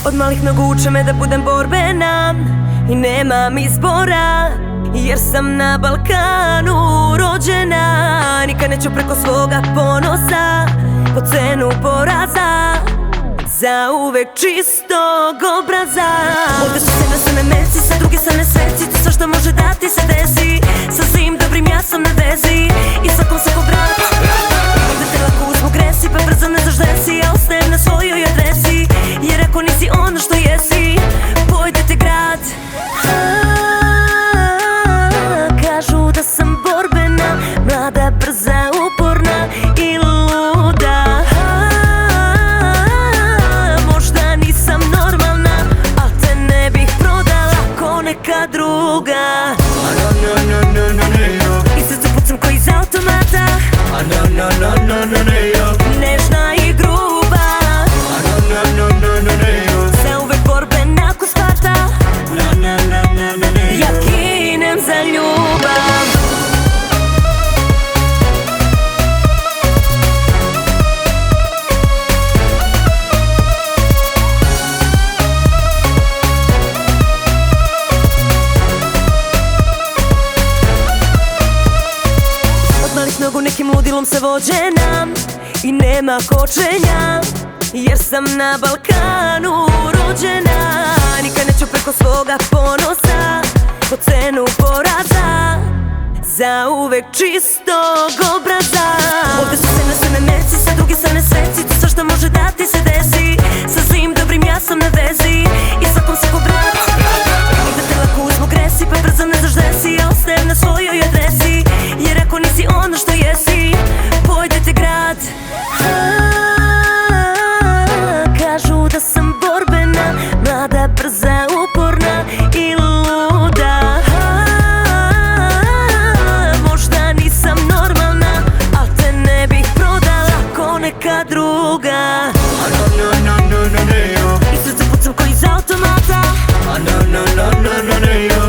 Od malih nogu uče me da budem borbena i nemam izbora, jer sam na Balkanu rođena. Nikad neću preko svoga ponosa po cenu poraza, za uvek čistog obraza. Ovdje su sve meci, sa druge strane sveci. To sve što može da ti se desi, sa svim dobrim ja sam na vezi i svakom se ko brat. Ovdje te lako uzmu gresi, pa brzo ne znaš gde si. Ja ostajem na svojoj adresi, jer ako nisi ono što jesi, pojde te grad. Kažu da sam borbena, mlada, brza, uporna i luda. Možda nisam normalna, al te ne bih prodala ko neka druga. I srce pucam ko iz automata, nežna i gruba, zauvek borbena ko Sparta. Ja ginem za ljubav. Od malih nogu nekim ludilom se vođena i nema kočenja, jer sam na Balkanu rođena. Nikad neću preko svoga ponosa po cenu poraza, za uvek čistog obraza. Ovdje su sve meci, sa druge strane sveci. To sve što može da ti se desi, sa svim dobrim ja sam na vezi i svakom se ko brat. Ovdje te lako uzmu gresi, pa brzo ne znaš gde si. Ja ostajem na svojoj adresi, jer ako nisi ono što jesi, pojde te grad. Kažu da sam borbena, mlada, brza, uporna i luda. Možda nisam normalna, al te ne bih prodala ko neka druga. I srce pucam ko iz automata,